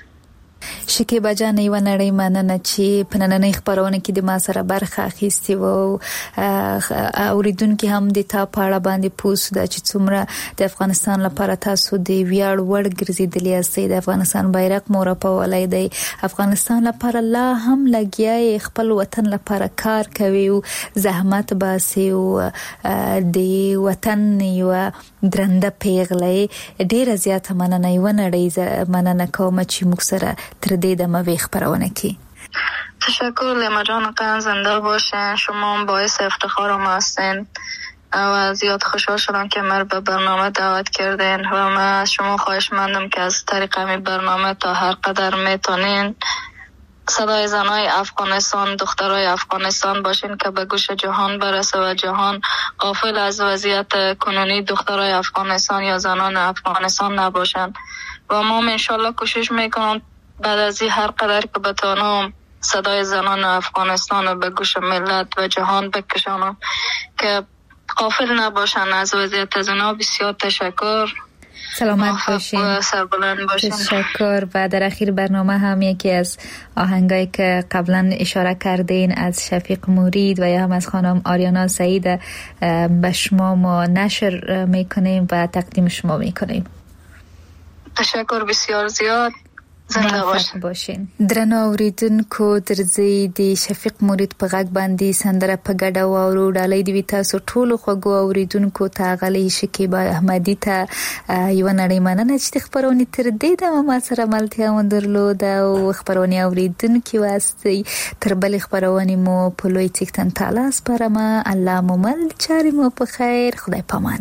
شکیبا جان یو نړۍ مننه چې په نننۍ خبرونه کې د ما سره برخه اخیستې و. اوریدونکو هم د تا په اړه باندې پوښتنه ده چې څومره د افغانستان لپاره تاسو د ویاړ وړ ګرځېدلی یاستئ، د افغانستان بیرغ مو رپولی دی، افغانستان لپاره لا هم لګیا خپل وطن لپاره کار کوي او زحمت باسي او د وطن یو درنده پیغلې. ډیره زیاته مننه یو نړۍ مننه کوم چې موږ سره تر دې دمه وی خبرونه کی. تشکر لیما جان، قن زنده باشین، شما باعث افتخار ما هستین و زیاد خوشحال شدم که من به برنامه دعوت کردین و من از شما خواهش مندم که از طریق همین برنامه تا هر قدر میتونین صدای زنای افغانستان، دخترای افغانستان باشین که به گوش جهان برسه و جهان غافل از وضعیت کنونی دخترای افغانستان یا زنان افغانستان نباشن. و ما انشالله کوشش میکنم بعد از این هر قدر که بتونم صدای زنان افغانستان رو به گوش ملت و جهان بکشانم که غافل نباشن از وضعیت زنان. بسیار تشکر، سلامت باشین، سربلند باشین. تشکر. و در اخیر برنامه هم یکی از آهنگایی که قبلا اشاره کردین از شفیق مورید و یا هم از خانم آریانا سعید به شما ما نشر میکنیم و تقدیم شما میکنیم. تشکر بسیار زیاد. زنده باشین. باشین. درنو اوریدونکو درځي د شفیق مرید په غږ باندې سندره په ګډه واورو. ډالۍ دی تاسو ټول خوږو اوریدونکو ته غلي شکیبا احمدی ته یو نړۍ مننه چې خبرونه تر دې د ما سره ملتیا وندرلود او خبرونه اوریدونکو واسطه تر بل خبرونه مو په لوی تکتن تعالی سپارم. الله مو مل چاري مو په خیر. خدای پامان.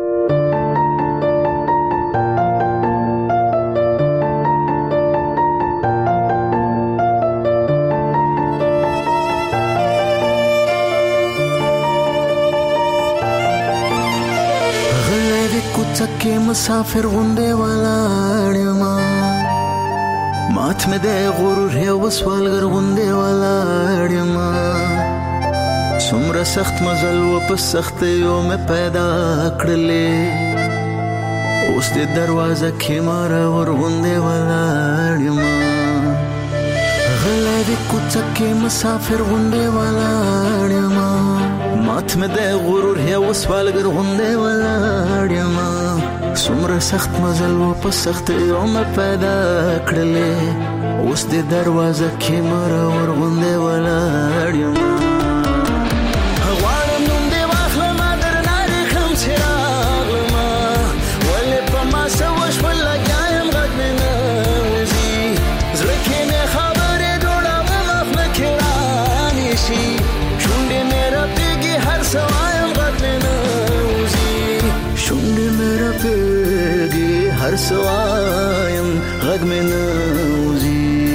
چکه مسافر غونډه ولاړم مات مې د غرور یو وسوالګر غونډه ولاړم څومره سخت مزل و په سخت یو مې پیدا کړلې اوس د دروازه کې مار ور غونډه ولاړم غلې د کوڅه مسافر غونډه ولاړم مات مې د غرور یو وسوالګر غونډه ولاړم څومره سخت مزل و په سخت یو مې پیدا کړلې اوس د دروازه کې مار ور غونډه ولاړم غواړم نوم دې واخلم درنه رخم چراغ ما ولې په ما سوش ولګایم غږ مې نه وځي زړه کې مې خبرې جوړوم خپل کې رانه شي شونډې مې رپېږي هر سوایم غږ مې نه وځي شونډې مې رپېږي هر سوایم غږ مې نه وځي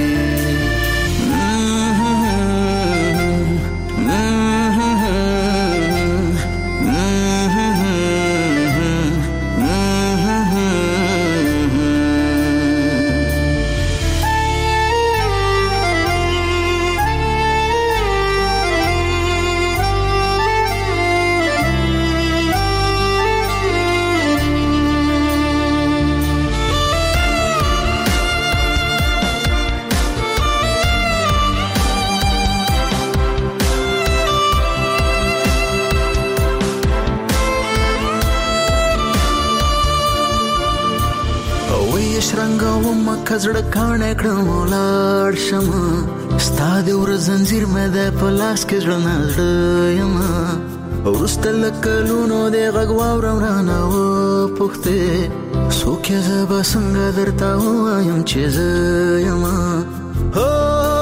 کزړه کانه کړم ولار شمه ستاد ور زنجیر مې د پلاس کې ژوند یم ورستل کلونو د غږ واورم رانه و پخته سوکه زب څنګه درته وایم چې زم هو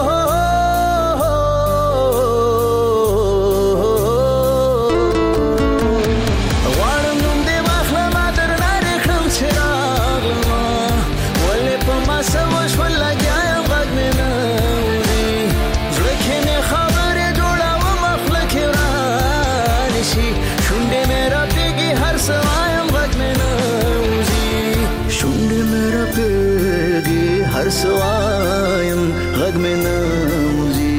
هر سوایم غږ مې نه وځي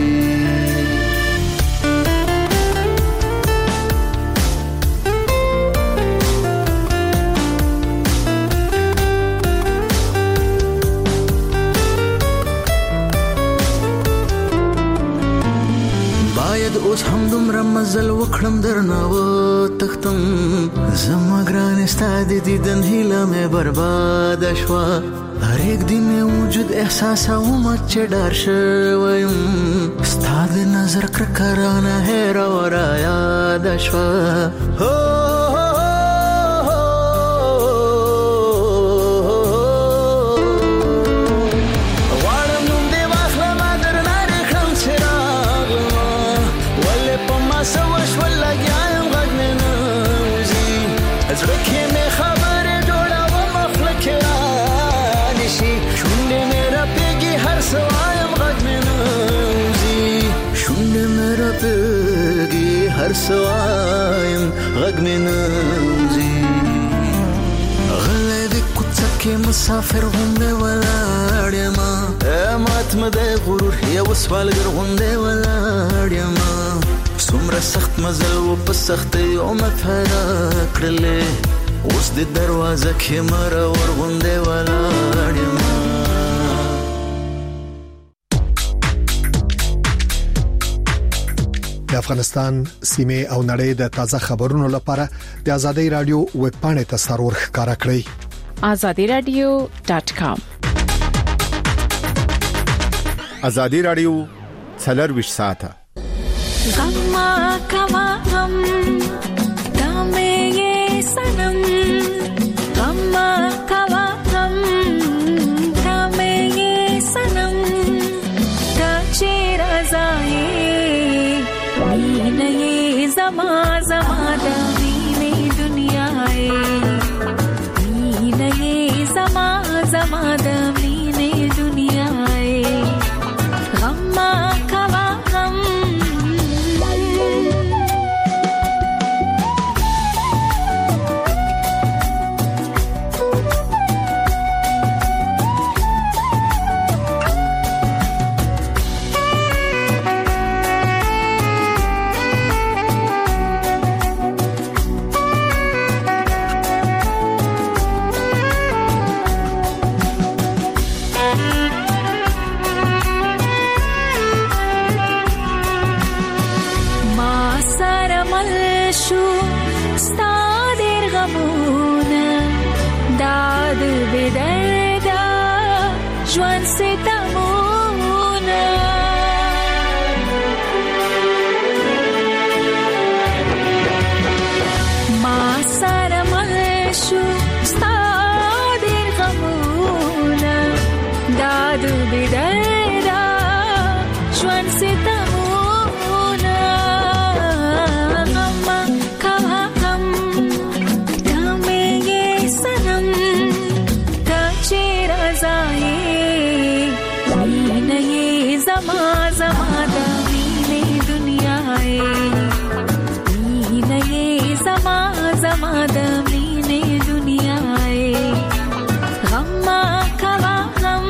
باید اوس هم دومره مزل وکړم درنه و تختم زما ګرانې ستا د دیدن هیله مې برباده شوه هر یک دی می وجود احساس اوم چې ډار شویم ستا د نظر کرکرانه هیره ورا یاد شوه غواړم نوم دې واخلم درنه رخم چراغ ما ولې په ما څه وشول لګیا یم غږ مې نه وځي زړه کې مې خبرې جوړوم خوله کې شونډې مې رپېږي هر سوایم غږ مې نه وځي شونډې مې رپېږي هر سوایم غږ مې نه وځي غلی د کوڅه کې مسافر غوندې ولاړ یم مات مې د غرور یو سوالګر غوندې ولاړ یم څومره سخت مزل و په سختیو مې پیدا کړلې اوس د دروازه کې مار ور غوندې ولاړ یم د افغانستان سیمه او نړۍ د تازه خبرونو لپاره د آزادۍ رادیو ویب پاڼې ته سرور ښکارا کړئ azadi radio dot com ازادي رادیو څلور ویشت ساعته غما کوا غم دامه سنم غما کوا غم دامه سنم تا چیر ازای مینه زما زما دمینه دنیای مینه زما زما دمینه دنیای غما کوا غم Juan Setamuna Masara Malshu Stadir Gamuna Dadu Bidada Juan Setamuna Gamma Kavakam Damege Sanam Tachira Zai زما زما دمینه دنیای مینه زما زما دمینه دنیای غما کوا غم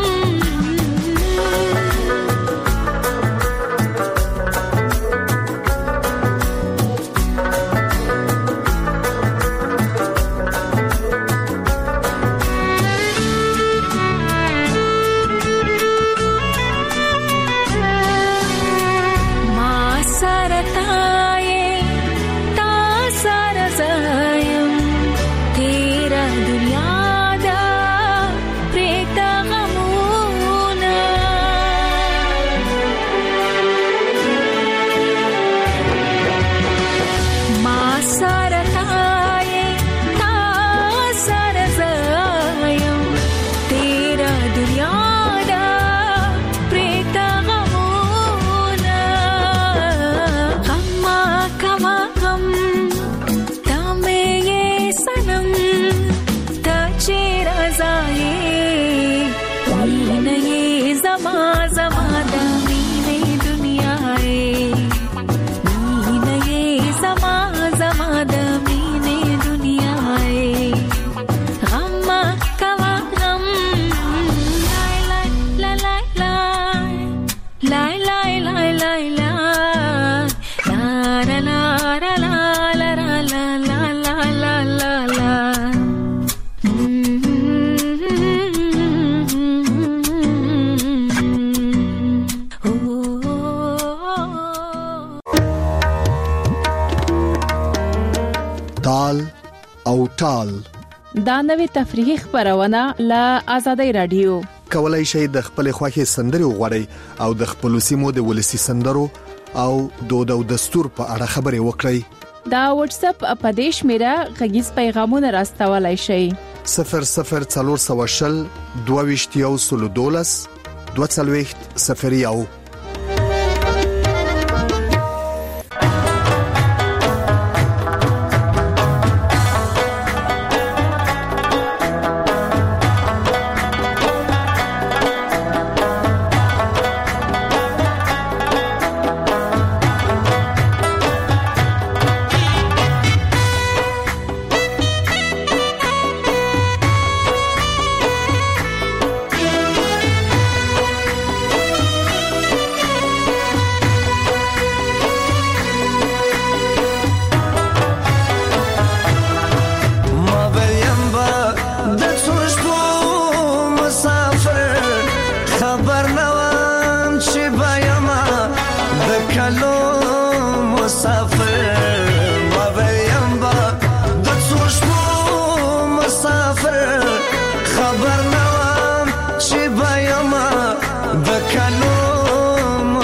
دا نوې تفریحي خبرونه له آزادۍ رادیو کولای شئ د خپل خوښي سندري وغوړئ او د خپل سیمو د ولسی سندرو او دود او دستور په اړه خبرې وکړئ. دا واتس اپ اپدیش میرا غږیز پیغامونه راستولای شئ صفر صفر څلور سو شل دوه ویشت یو سل دولس دوه څلوېښت صفر یو. خبر نوام چې بایم د کلو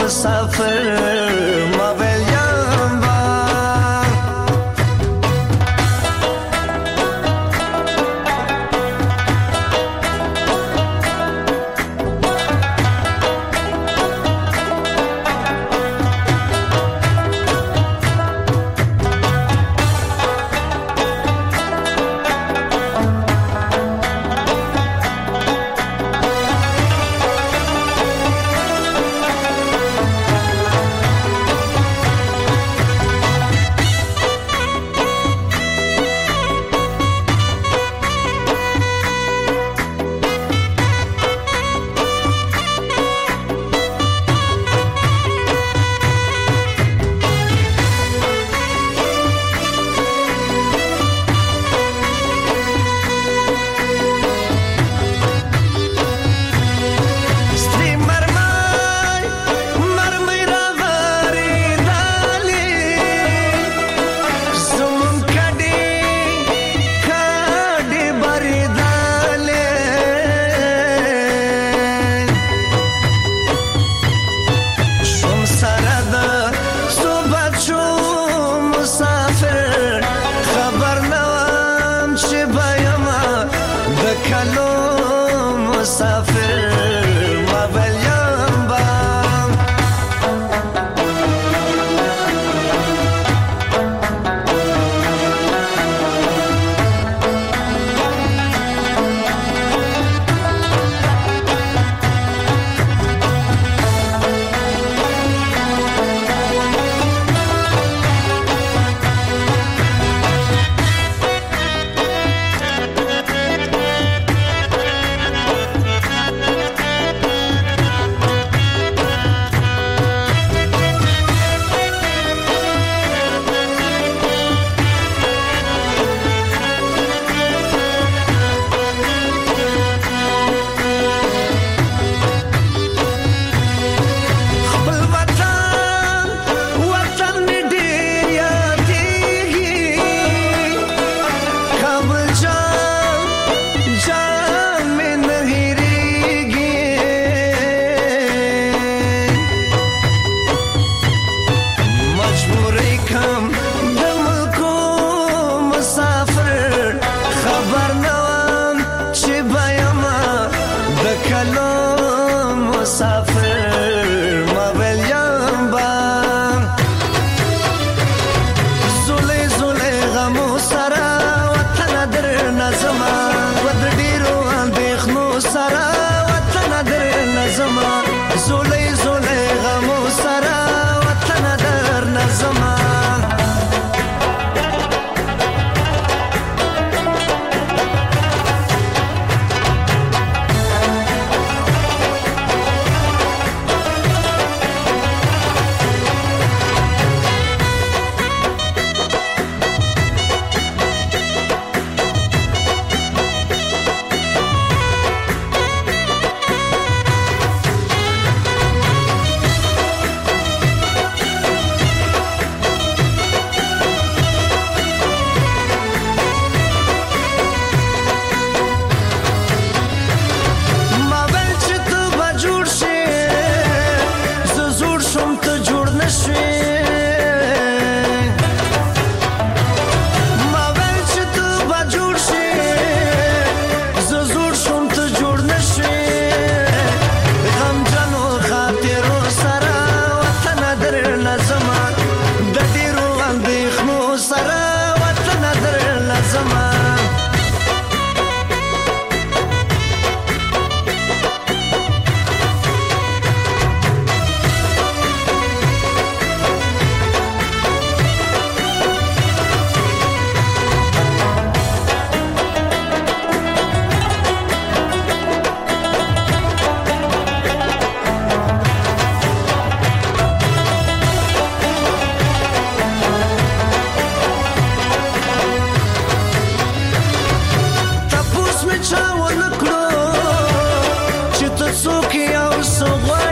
So